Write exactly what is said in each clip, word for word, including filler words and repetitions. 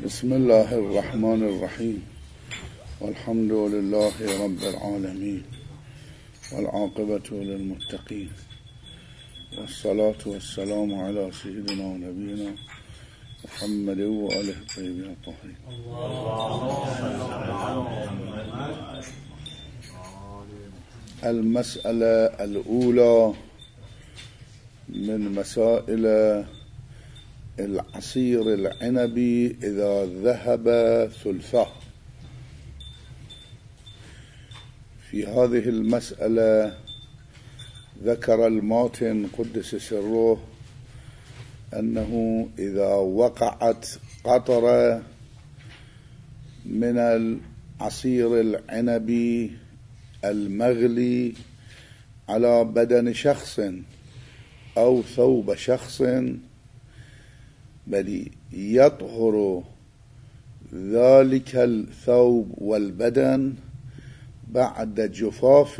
بسم الله الرحمن الرحيم والحمد لله رب العالمين والعاقبة للمتقين والصلاة والسلام على سيدنا ونبينا محمد وآله الطيبين الطاهرين. المسألة الأولى من مسائل العصير العنبي إذا ذهب ثلثه. في هذه المسألة ذكر الماتن قدس سره أنه إذا وقعت قطرة من العصير العنبي المغلي على بدن شخص أو ثوب شخص بل يطهر ذلك الثوب والبدن بعد جفاف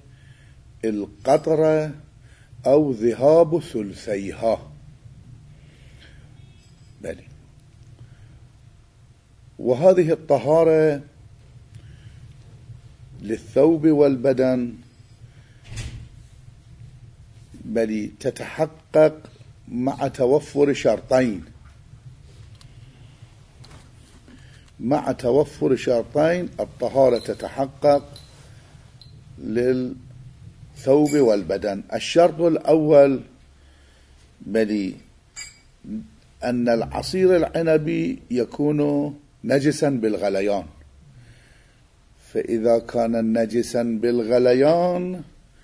القطرة أو ذهاب ثلثيها. بل وهذه الطهارة للثوب والبدن بل تتحقق مع توفر شرطين مع توفر شرطين الطهارة تتحقق للثوب والبدن. الشرط الأول بل أن العصير العنبي يكون نجسا بالغليان، فإذا كان نجسا بالغليان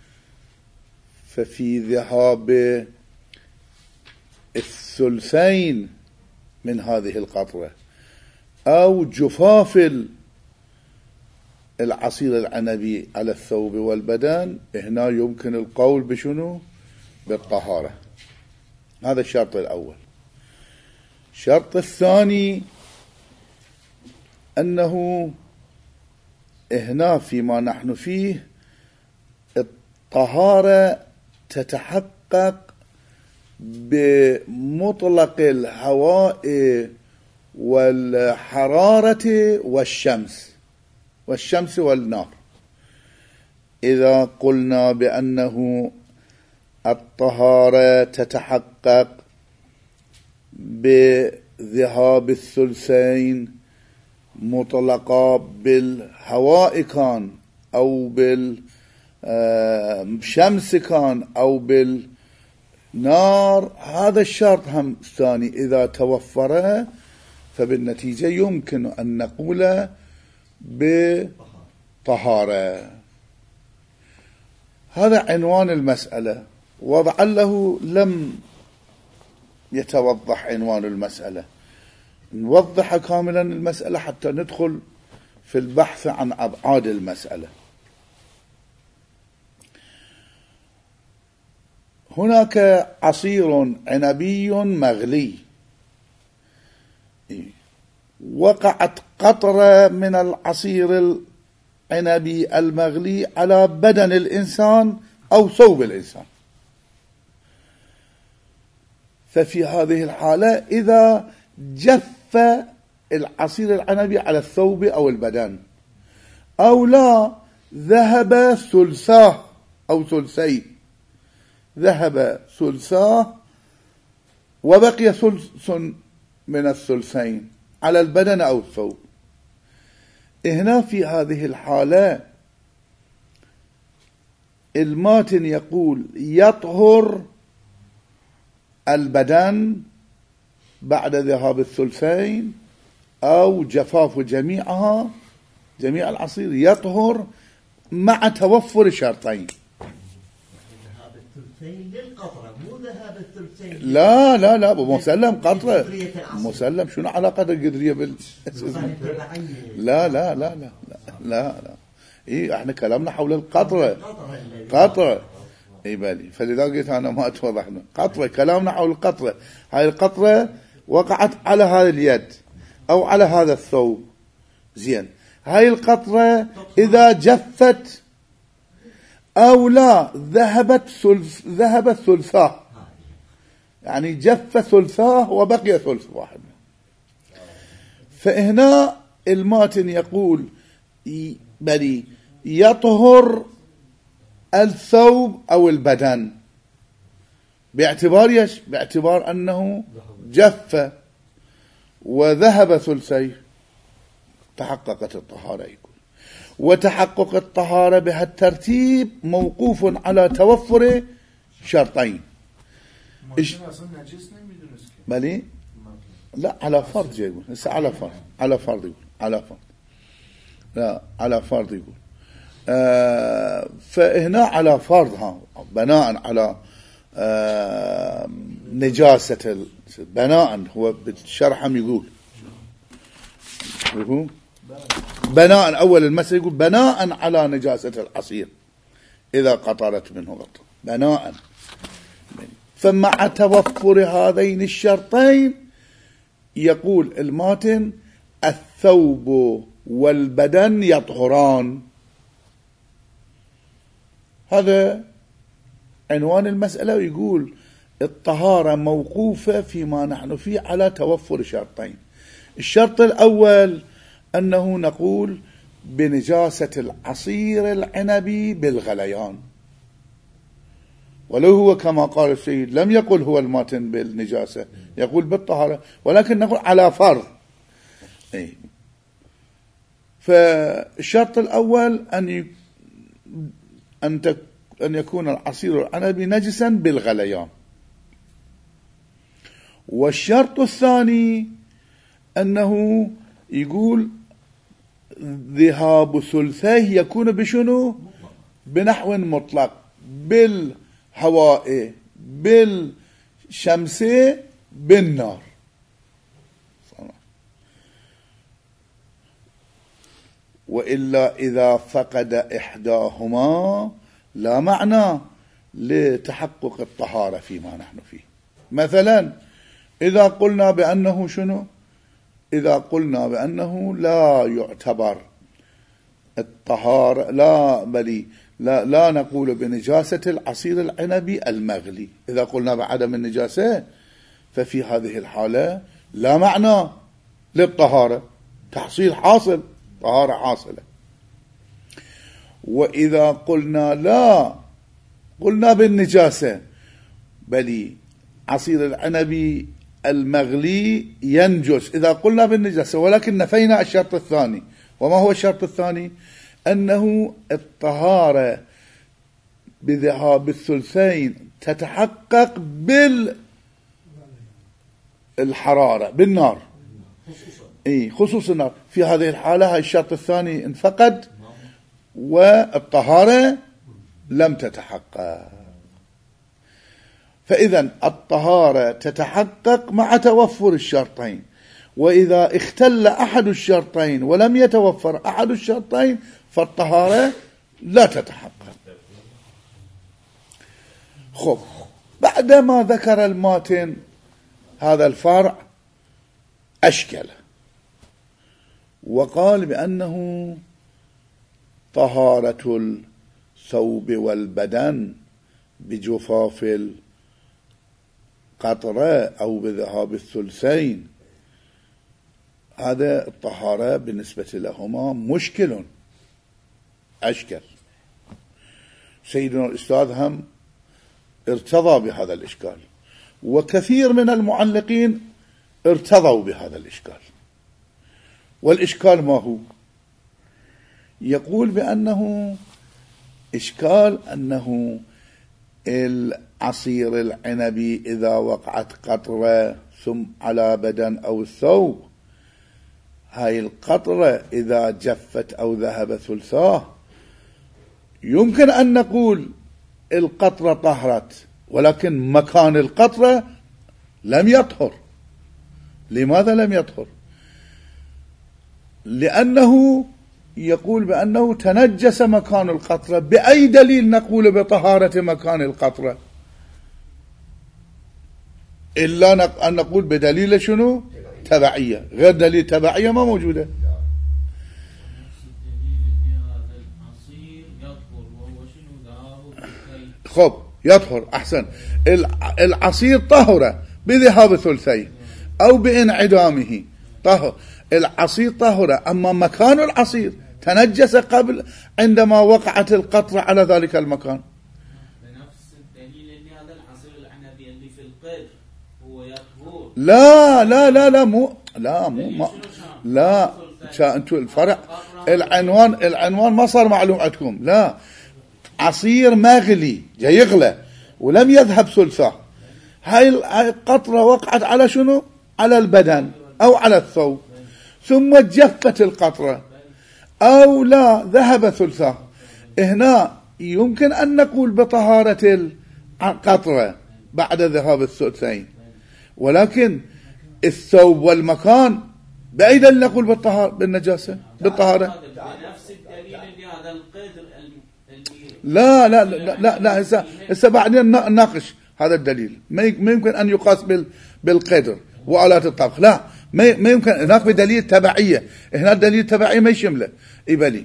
ففي ذهاب الثلثين من هذه القطرة أو جفاف العصير العنبي على الثوب والبدن هنا يمكن القول بشنو؟ بالطهارة. هذا الشرط الأول. الشرط الثاني أنه هنا فيما نحن فيه الطهارة تتحقق بمطلق الهواء والحرارة والشمس والشمس والنار. إذا قلنا بأنه الطهارة تتحقق بذهاب الثلثين مطلقة بالهواء كان أو بالشمس كان أو بالنار، هذا الشرط هم ثاني إذا توفر فبالنتيجة يمكن أن نقول بطهارة. هذا عنوان المسألة، وضعله لم يتوضح عنوان المسألة. نوضح كاملا المسألة حتى ندخل في البحث عن أبعاد المسألة. هناك عصير عنبي مغلي وقعت قطرة من العصير العنبي المغلي على بدن الإنسان أو ثوب الإنسان، ففي هذه الحالة إذا جف العصير العنبي على الثوب أو البدن أو لا ذهب ثلثاه أو ثلثي ذهب ثلثاه وبقي ثلث من الثلثين على البدن أو الثوب، هنا في هذه الحالة الماتن يقول يطهر البدن بعد ذهاب الثلثين أو جفاف جميعها جميع العصير يطهر مع توفر شرطين. ذهاب الثلثين للقطرة مو ذهاب الثلثين. لا لا لا مسلم قطرة مسلم. شنو علاقة القدرية بال لا لا لا لا لا لا لا إيه احنا كلامنا حول القطرة قطرة اي بالي، فلذا قلت انا ما اتوضحنا قطرة. كلامنا حول القطرة. هاي القطرة وقعت على هذا اليد او على هذا الثوب، زين. هاي القطرة اذا جفت او لا ذهبت ثلث ذهبت ثلثاه، يعني جف ثلثاه وبقي ثلث واحد. فهنا الماتن يقول بل يطهر الثوب أو البدن باعتبار يش باعتبار أنه جف وذهب ثلثيه تحققت الطهارة. يقول وتحقق الطهارة بهالترتيب موقوف على توفر شرطين. إش... بلي لا على فرض يقول هسه على فرض على فرض يقول على فرض لا على فرض يقول آه فهنا على فرض ها بناء على آه نجاسة بناء هو بالشرحم يقول يقول بناء أول المسألة يقول بناء على نجاسة العصير إذا قطرت منه غطر بناء. فمع توفر هذين الشرطين يقول الماتن الثوب والبدن يطهران. هذا عنوان المسألة. ويقول الطهارة موقوفة فيما نحن فيه على توفر شرطين. الشرط الأول أنه نقول بنجاسة العصير العنبي بالغليان، ولو هو كما قال السيد لم يقل هو الماتن بالنجاسة يقول بالطهارة، ولكن نقول على فرض. أي. فالشرط الأول أن ي... أن, تك... أن يكون العصير العنبي نجسا بالغليان. والشرط الثاني أنه يقول ذهاب ثلثيه يكون بشنو؟ بنحو مطلق، بالهواء بالشمس بالنار. وإلا إذا فقد إحداهما لا معنى لتحقق الطهارة فيما نحن فيه. مثلا إذا قلنا بأنه شنو؟ إذا قلنا بأنه لا يعتبر الطهارة لا بل لا, لا نقول بنجاسة العصير العنبي المغلي، إذا قلنا بعدم النجاسة ففي هذه الحالة لا معنى للطهارة، تحصيل حاصل، طهارة حاصلة. وإذا قلنا لا قلنا بالنجاسة بل عصير العنبي المغلي ينجس، إذا قلنا بالنجاسة ولكن نفينا الشرط الثاني. وما هو الشرط الثاني؟ أنه الطهارة بذهاب الثلثين تتحقق بالحرارة بالنار، إيه خصوص النار. في هذه الحالة هاي الشرط الثاني انفقد والطهارة لم تتحقق. فإذا الطهارة تتحقق مع توفر الشرطين، وإذا اختل أحد الشرطين ولم يتوفر أحد الشرطين فالطهارة لا تتحقق. خب بعدما ذكر الماتن هذا الفرع أشكل وقال بأنه طهارة الثوب والبدن بجفاف القطرة أو بذهاب الثلثين، هذا الطهارة بالنسبة لهما مشكل أشكل. سيدنا الأستاذ هم ارتضى بهذا الإشكال، وكثير من المعلقين ارتضوا بهذا الإشكال. والإشكال ما هو؟ يقول بأنه إشكال أنه العصير العنبي إذا وقعت قطرة ثم على بدن أو الثوب، هاي القطرة إذا جفت أو ذهب ثلثاه يمكن أن نقول القطرة طهرت، ولكن مكان القطرة لم يطهر. لماذا لم يطهر؟ لأنه يقول بأنه تنجس مكان القطرة. بأي دليل نقول بطهارة مكان القطرة؟ إلا أن نقول بدليل شنو؟ تبعية. غير دليل تبعية ما موجودة. خب يطهر أحسن. العصير طهر بذهاب ثلثيه أو بانعدامه طهر. العصير طهرة، أما مكان العصير تنجس قبل عندما وقعت القطرة على ذلك المكان. بنفس الدليل ان هذا العصير العنبي اللي في القدر هو يطهر. لا لا لا لا مو لا مو ما لا انتوا الفرق العنوان العنوان ما صار معلوم عندكم. لا، عصير مغلي جاي يغلى ولم يذهب ثلثه، هاي القطرة وقعت على شنو؟ على البدن أو على الثوب، ثم جفت القطرة أو لا ذهب ثلثه. هنا يمكن أن نقول بطهارة القطرة بعد ذهاب الثلثين، ولكن الثوب والمكان بأي دليل نقول بالطهارة بالنجاسة بالطهارة؟ بنفس الدليل اللي هذا القدر لا لا لا لا لا هسه هسه بعدين نناقش هذا الدليل. ما يمكن أن يقاس بالقدر وآلات الطبخ، لا ما يمكن. هناك بدليل تبعية، هنا الدليل التبعية ما يشمله. يبالي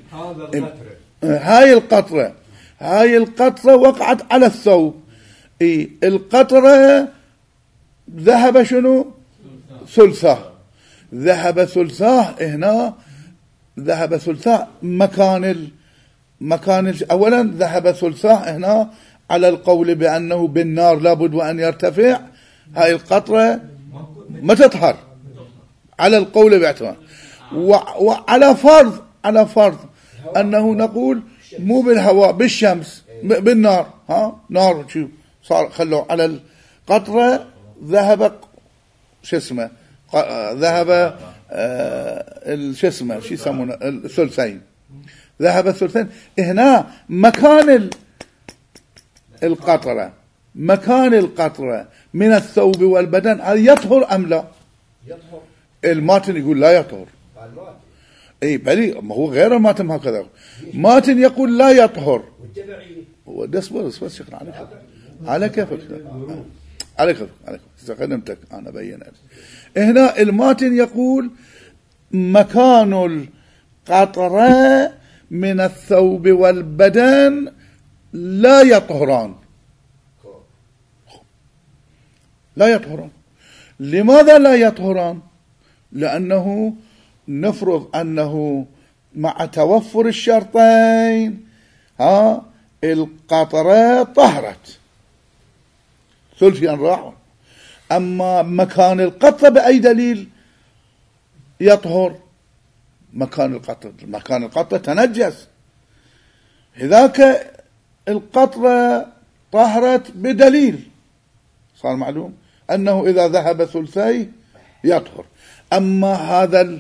هاي القطرة هاي القطرة وقعت على الثوب، اي القطرة ذهب شنو؟ ثلثاه. ذهب ثلثاه هنا ذهب ثلثاه مكان ال مكان ال اولا ذهب ثلثاه هنا على القول بأنه بالنار لابد وأن يرتفع. هاي القطرة ما تطهر على القول باعتبار، وعلى فرض على فرض أنه نقول مو بالهواء بالشمس بالنار، ها نار شو صار خلوا على القطرة ذهب شو اسمه ذهب آه شو اسمه شو يسمونه الثلثين، ذهب الثلثين. هنا مكان القطرة مكان القطرة من الثوب والبدن هل يطهر أم لا؟ يطهر. الماتن يقول لا يطهر. اي بلي ما هو غير الماتن هكذا. ماتن يقول لا يطهر. هو ده اصبر اصبر شكرا على كيفك على كيفك على كيفك على كيفك خدمتك انا بين. هنا الماتن يقول مكان القطرة من الثوب والبدن لا يطهران. لا يطهران. لماذا لا يطهران؟ لأنه نفرض أنه مع توفر الشرطين ها القطرة طهرت ثلثين راحوا، أما مكان القطرة بأي دليل يطهر؟ مكان القطرة مكان القطرة تنجس. هذاك القطرة طهرت بدليل صار معلوم أنه إذا ذهب ثلثي يطهر. أما هذا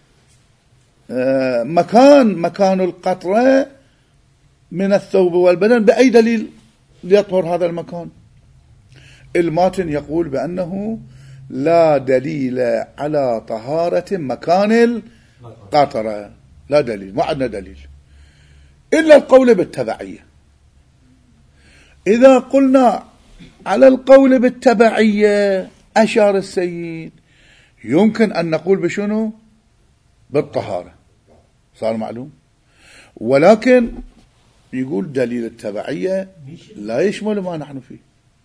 مكان مكان القطرة من الثوب والبدن بأي دليل يطهر هذا المكان؟ الماتن يقول بأنه لا دليل على طهارة مكان القطرة، لا دليل، ما عندنا دليل إلا القول بالتبعية. إذا قلنا على القول بالتبعية أشار السيد يمكن أن نقول بشنو؟ بالطهارة، صار معلوم. ولكن يقول دليل التبعية لا يشمل ما نحن فيه،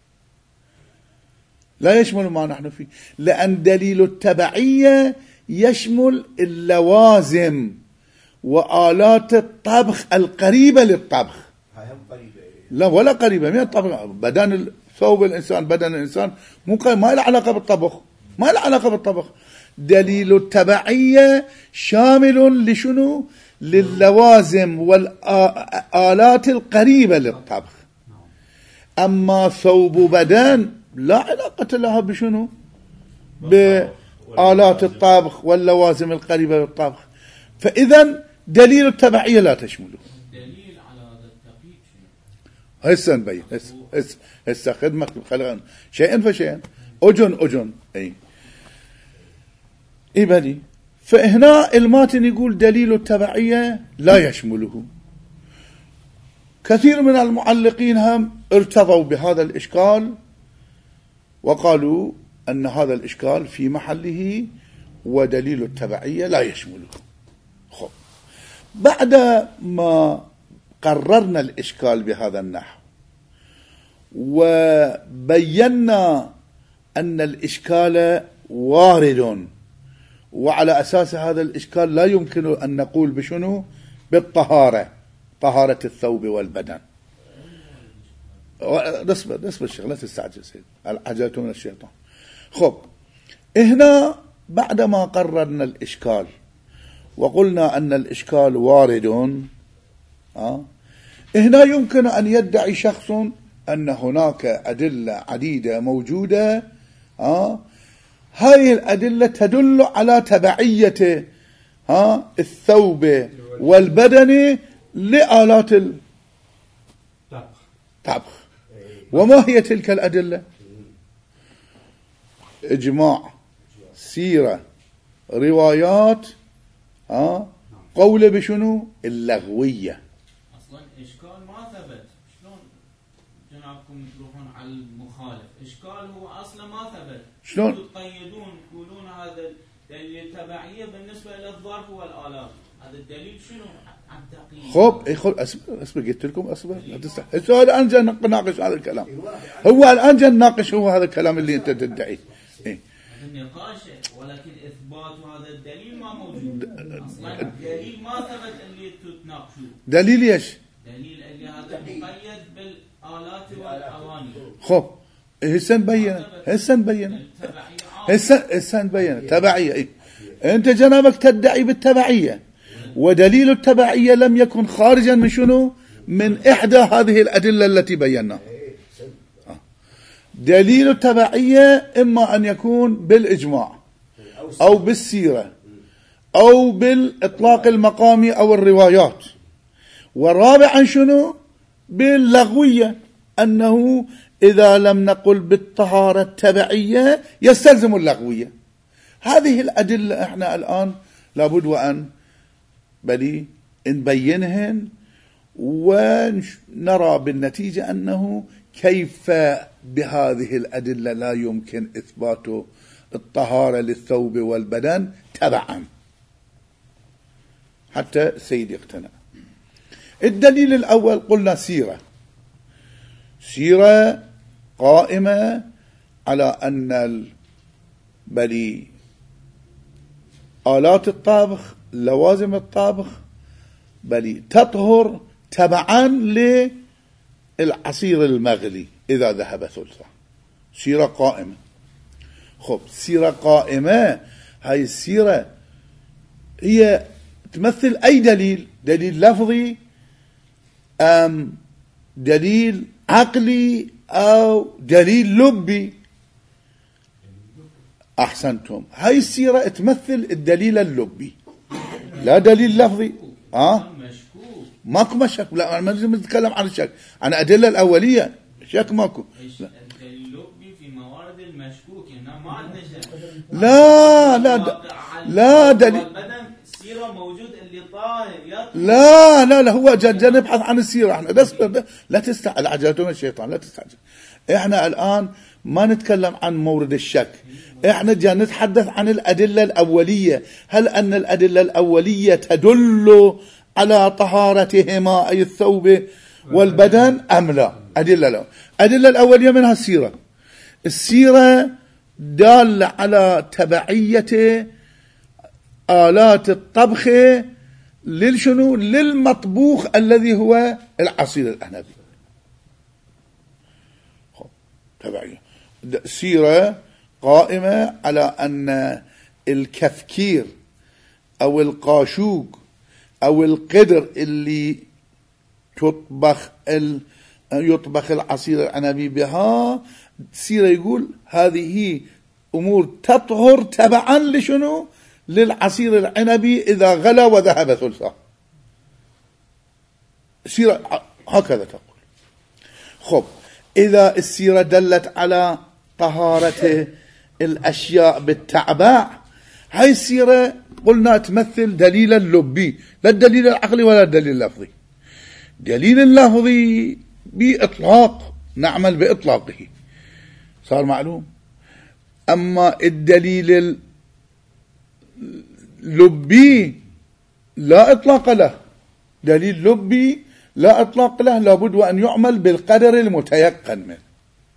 لا يشمل ما نحن فيه، لأن دليل التبعية يشمل اللوازم وآلات الطبخ القريبة للطبخ. لا ولا قريبة من الطبخ. بدن ثوب الإنسان بدن الإنسان مو ما له علاقة بالطبخ، ما له علاقة بالطبخ. دليل التبعية شامل لشنو؟ للوازم والآلات القريبة للطبخ. أما ثوب بدن لا علاقة لها بشنو؟ بآلات الطبخ واللوازم القريبة للطبخ. فإذا دليل التبعية لا تشمله. الدليل على هذا التقييد هسه نبين هسه هسه هسه خدمك خلقنا شيئا فشيئا أجن أجن أي إبلي. فهنا الماتن يقول دليل التبعية لا يشمله. كثير من المعلقين هم ارتضوا بهذا الإشكال وقالوا أن هذا الإشكال في محله ودليل التبعية لا يشمله. خب بعد ما قررنا الإشكال بهذا النحو وبينا أن الإشكال وارد وعلى أساس هذا الإشكال لا يمكن أن نقول بشنو؟ بالطهارة، طهارة الثوب والبدن. نصبر نصبر الشيخ لا تستعجل سيد، العجلة من الشيطان. خب هنا بعدما قررنا الإشكال وقلنا أن الإشكال وارد، أه؟ هنا يمكن أن يدعي شخص أن هناك أدلة عديدة موجودة، أه؟ هذه الأدلة تدل على تبعية ها الثوب والبدن لآلات الطبخ. وما هي تلك الأدلة؟ إجماع، سيرة، روايات، ها قول بشنو؟ اللغوية. أصلا إشكال ما ثبت، شلون جنابكم تروحون على المخالف؟ إشكال هو أصلا ما ثبت، شلون تقيدون تقولون هذا دليل تبعية بالنسبة للظرف والآلات، هذا الدليل شنو عن تقييد؟ خب اي خب اصبر اصبر قلت لكم اصبر لا تستحي. السؤال الآن جاي نناقش هذا الكلام، هو الآن جاي نناقش هو هذا الكلام اللي أنت تدعيه. إيه؟ النقاش ولكن إثبات هذا الدليل ما موجود، أصلا الدليل ما ثبت اللي تتناقشوا. دليل ايش؟ دليل اللي هذا مقيد بالآلات والأواني. خب هسه نبين هسه نبين هسه هسه نبين تبعية. إيه؟ أنت جنابك تدعي بالتبعية، ودليل التبعية لم يكن خارجا من شنو؟ من إحدى هذه الأدلة التي بيناها. دليل التبعية إما أن يكون بالإجماع أو بالسيرة أو بالإطلاق المقامي أو الروايات. والرابعا شنو؟ باللغوية، أنه إذا لم نقل بالطهارة التبعية يستلزم اللغوية. هذه الأدلة إحنا الآن لابد وأن بلي نبينهن ونرى بالنتيجة أنه كيف بهذه الأدلة لا يمكن إثبات الطهارة للثوب والبدن تبعا حتى السيد يقتنع. الدليل الأول قلنا سيرة، سيرة قائمة على أن بلي آلات الطبخ، لوازم الطبخ بلي تطهر تبعا للعصير المغلي إذا ذهب ثلثه. سيرة قائمة. خب سيرة قائمة، هاي السيرة هي تمثل أي دليل؟ دليل لفظي أم دليل عقلي أو دليل لبي؟ أحسنتم، هاي السيرة تمثل الدليل اللبي لا دليل لفظي. ها ماكو مشك، لا ما نتكلم عن الشك، عن الأدلة الأولية شك ماكو. الدليل اللبي في موارد المشكوك، يعني ما عندنا شك. لا لا لا دليل السيرة موجود اللي طاهر. لا لا لا هو جا نبحث عن السيرة احنا. لا لا تستعجل، عجلتم الشيطان لا تستعجل. احنا الآن ما نتكلم عن مورد الشك، احنا جا نتحدث عن الأدلة الأولية. هل أن الأدلة الأولية تدل على طهارتهما أي الثوب والبدن أم لا؟ أدلة لا. أدلة الأولية منها السيرة. السيرة دالة على تبعية آلات الطبخ للشنو؟ للمطبوخ الذي هو العصير الأعنبي. تبعية. السيرة قائمة على أن الكفكير أو القاشوق أو القدر اللي تطبخ ال... يطبخ العصير العنبي بها، سيرة يقول هذه أمور تطهر تبعا لشنو؟ للعصير العنبي إذا غلى وذهب ثلثه. سيرة هكذا تقول. خب إذا السيرة دلت على طهارة الأشياء بالتعباع، هاي السيرة قلنا تمثل دليل اللبي لا الدليل العقلي ولا الدليل اللفظي. دليل اللفظي بإطلاق نعمل بإطلاقه صار معلوم، أما الدليل اللبي لا إطلاق له. دليل لبي لا إطلاق له، لابد وأن يعمل بالقدر المتيقن منه.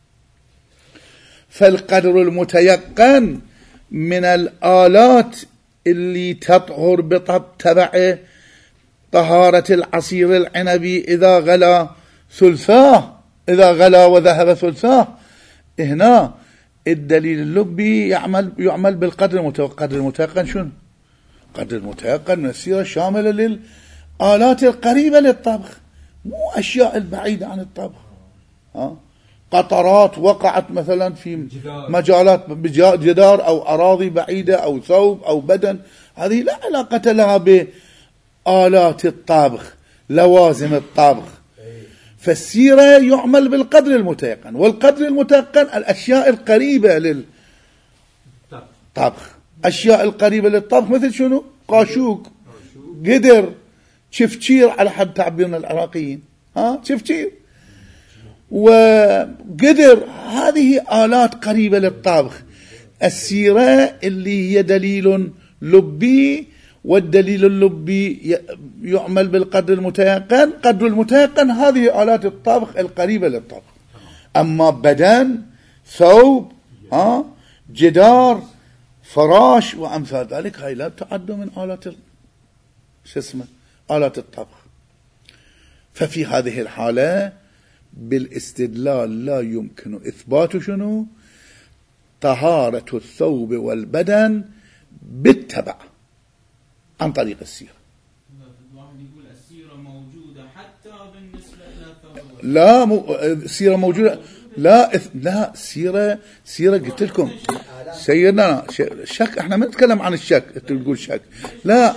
فالقدر المتيقن من الآلات اللي تطهر بتبعه طهارة العصير العنبي إذا غلا ثلثاه، إذا غلا وذهب ثلثاه. هنا الدليل اللبي يعمل يعمل بالقدر المتيقن. قدر المتيقن شنو؟ قدر المتيقن من السيرة الشاملة للآلات القريبة للطبخ، مو أشياء البعيدة عن الطبخ. ها؟ قطرات وقعت مثلا في مجالات جدار أو أراضي بعيدة أو ثوب أو بدن، هذه لا علاقة لها بآلات الطبخ، لوازم الطبخ. فالسيرة يعمل بالقدر المتيقن، والقدر المتيقن الأشياء القريبة للطبخ. أشياء القريبة للطبخ مثل شنو؟ قاشوق، قدر، شفشير على حد تعبيرنا العراقيين، ها شفشير وقدر، هذه آلات قريبة للطبخ. السيرة اللي هي دليل لبي، والدليل اللبي يعمل بالقدر المتيقن. قدر المتيقن هذه آلات الطبخ القريبة للطبخ. أما بدن، ثوب، ها جدار، فراش وأمثال ذلك، هاي لا تعد من آلات شو اسمه آلات الطبخ. ففي هذه الحالة بالاستدلال لا يمكن إثبات شنو؟ طهارة الثوب والبدن بالتبع عن طريق السيرة. واحد يقول السيرة موجودة حتى بالنسبة إلى الثوب. لا مو السيرة موجودة، لا لا سيرة سيرة قلت لكم سيدنا شك، احنا ما نتكلم عن الشك. تقول شك، لا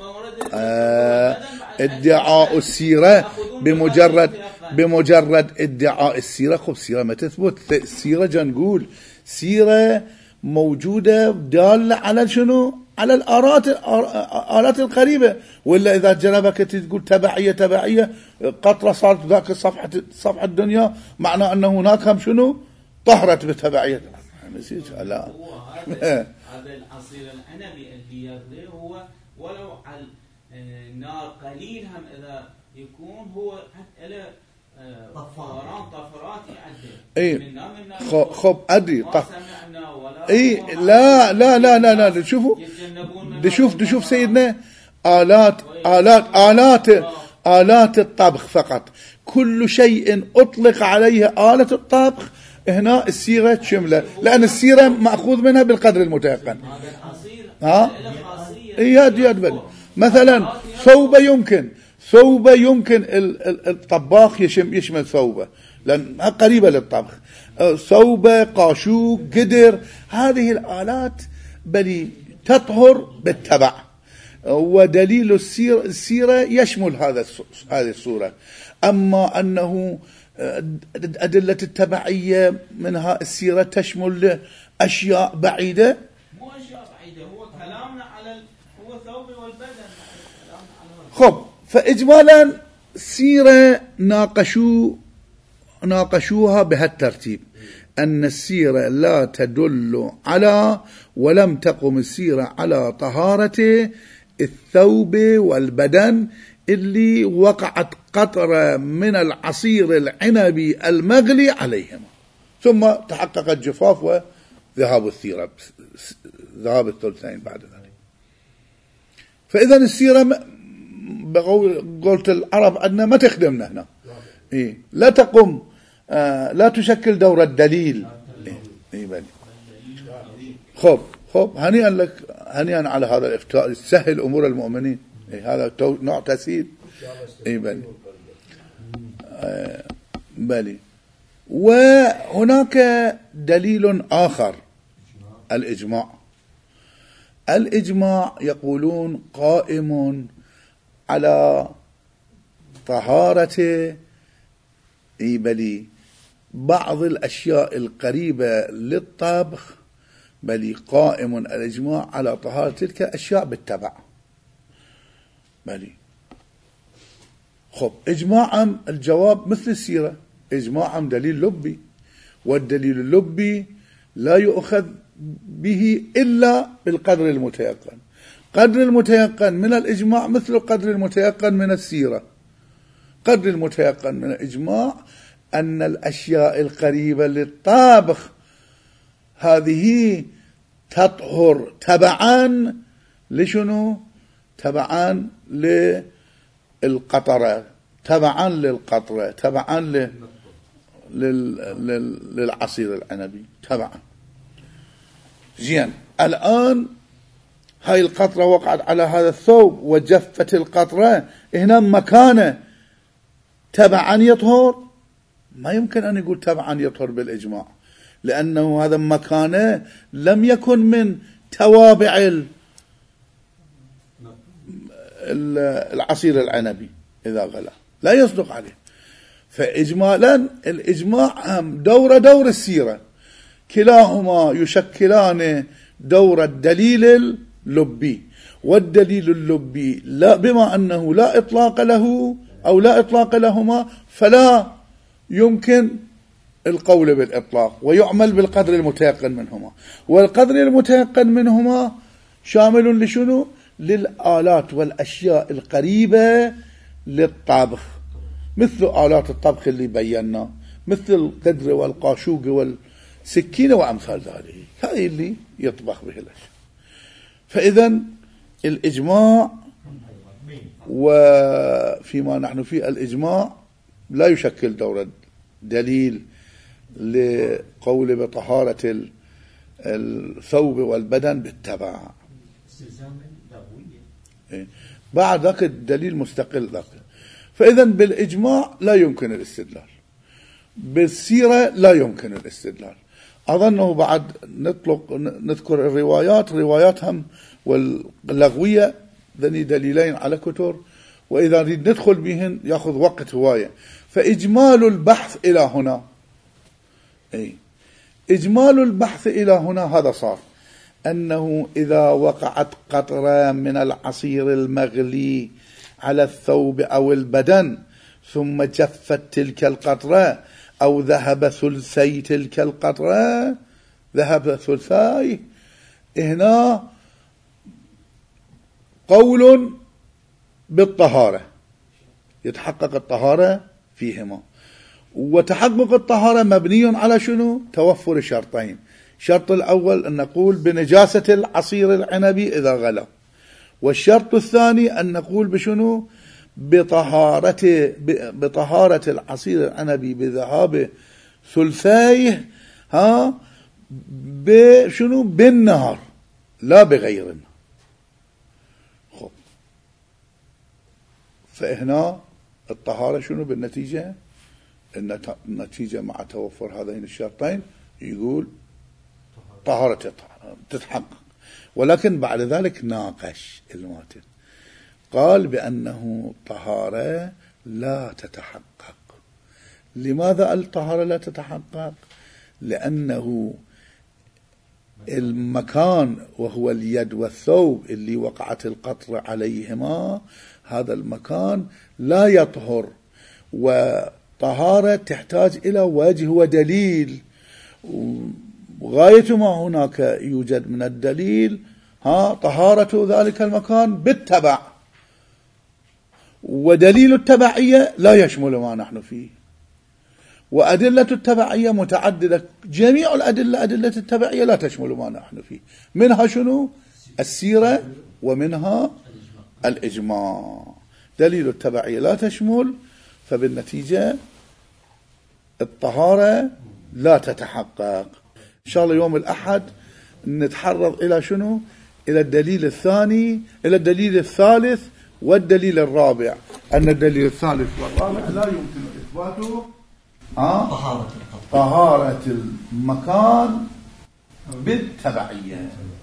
آه ادعاء السيرة بمجرد بمجرد ادعاء السيرة، خب سيرة ما تثبت. السيرة جا نقول سيرة موجودة دالة على شنو؟ على الآلات الآلات القريبة. ولا إذا جنبك تقول تبعية تبعية قطرة صارت ذاك صفحة صفحة الدنيا، معنى أن هناك هم شنو؟ طهرت بتبعية. لا هذا العصير العنبي اللي يغلي هو ولو على النار قليل هم إذا يكون هو له طفرات طفرات يعدل. اي خب ادري طف اي لا لا لا لا لا شوفوا دشوف دشوف سيدنا آلات آلات آلات آلات الطبخ فقط. كل شيء أطلق عليه آلة الطبخ هنا السيرة شملة، لأن السيرة مأخوذ منها بالقدر المتيقن. ها اياد ياد مثلا ثوب يمكن ثوب يمكن الطباخ يشم يشمل ثوبه لأنها قريبة للطبخ. ثوبه، قاشوق، قدر، هذه الآلات بل تطهر بالتبع. ودليل السيرة, السيرة يشمل هذا هذه الصورة. أما أنه أدلة التبعية منها السيرة تشمل أشياء بعيدة، مو أشياء بعيدة، هو كلامنا على هو ثوب والبدن. خب فإجمالا السيرة ناقشوا ناقشوها بهالترتيب، أن السيرة لا تدل على ولم تقم السيرة على طهارة الثوب والبدن اللي وقعت قطرة من العصير العنبي المغلي عليهما ثم تحقق الجفاف وذهاب الثيرة ذهاب الثلثين بعد ذلك. فإذا السيرة بقولة العرب عندنا ما تخدمنا هنا، إيه لا تقوم آه لا تشكل دور الدليل. إيه إيه بني خب خب هنيئا لك، هنيئا على هذا الإفتاء، سهل أمور المؤمنين. إيه هذا نوع تسهيل. إيه بني آه بني. وهناك دليل آخر، الإجماع. الإجماع يقولون قائم على طهارة بل بعض الأشياء القريبة للطبخ، بل قائم الإجماع على طهارة تلك الأشياء بالتبع. بل خب إجماعا الجواب مثل السيرة، إجماعا دليل لبي، والدليل اللبي لا يؤخذ به إلا بالقدر المتيقن. قدر المتيقن من الإجماع مثل قدر المتيقن من السيرة. قدر المتيقن من الإجماع أن الأشياء القريبة للطبخ هذه تطهر تبعا لشنو؟ تبعا للقطرة، تبعا للقطرة، تبعا ل... لل... لل... للعصير العنبي تبعا. زين، الآن هاي القطرة وقعت على هذا الثوب وجفت القطرة، هنا مكانه تبعا يطهر؟ ما يمكن أن يقول تبعا يطهر بالإجماع، لأنه هذا مكانه لم يكن من توابع العصير العنبي إذا غلى، لا يصدق عليه. فإجمالا الإجماع دور دور السيرة، كلاهما يشكلان دور الدليل اللبي، والدليل اللبي لا بما أنه لا إطلاق له أو لا إطلاق لهما فلا يمكن القول بالإطلاق، ويعمل بالقدر المتيقن منهما، والقدر المتيقن منهما شامل لشنو؟ للآلات والأشياء القريبة للطبخ، مثل آلات الطبخ اللي بينا، مثل القدر والقاشوق والسكينة وأمثال ذلك، هذه اللي يطبخ به الأشياء. فإذا الإجماع وفيما نحن فيه الإجماع لا يشكل دور دليل لقول بطهارة الثوب والبدن بالتبع. بعد ذاك الدليل مستقل ذاك. فإذا بالإجماع لا يمكن الاستدلال، بالسيرة لا يمكن الاستدلال. أظنه بعد نطلق نذكر الروايات، رواياتهم واللغوية ذني دليلين على كتر، وإذا نريد ندخل بهن يأخذ وقت هواية. فإجمال البحث إلى هنا، أي إجمال البحث إلى هنا هذا صار أنه إذا وقعت قطرة من العصير المغلي على الثوب أو البدن ثم جفت تلك القطرة أو ذهب ثلثي تلك القطرة، ذهب ثلثي، هنا قول بالطهارة، يتحقق الطهارة فيهما. وتحقق الطهارة مبني على شنو؟ توفر شرطين. الشرط الأول أن نقول بنجاسة العصير العنبي إذا غلى، والشرط الثاني أن نقول بشنو؟ بطهارة بطهارة العصير العنبي بذهاب ثلثيه ها بشنو؟ بالنهر لا بغير النهر. خب، فهنا الطهارة شنو بالنتيجة؟ النتيجة مع توفر هذين الشرطين يقول طهارة تتحقق. ولكن بعد ذلك ناقش الماتن، قال بأنه طهارة لا تتحقق. لماذا الطهارة لا تتحقق؟ لأنه المكان وهو اليد والثوب اللي وقعت القطرة عليهما، هذا المكان لا يطهر، وطهارة تحتاج إلى وجه ودليل، وغاية ما هناك يوجد من الدليل ها طهارة ذلك المكان بالتبع، ودليل التبعية لا يشمل ما نحن فيه، وأدلة التبعية متعددة، جميع الأدلة أدلة التبعية لا تشمل ما نحن فيه، منها شنو؟ السيرة، ومنها الإجماع. دليل التبعية لا تشمل، فبالنتيجة الطهارة لا تتحقق. إن شاء الله يوم الأحد نتحرض إلى شنو؟ إلى الدليل الثاني، إلى الدليل الثالث والدليل الرابع، أن الدليل الثالث والرابع لا يمكن إثباته طهارة المكان بالتبعية.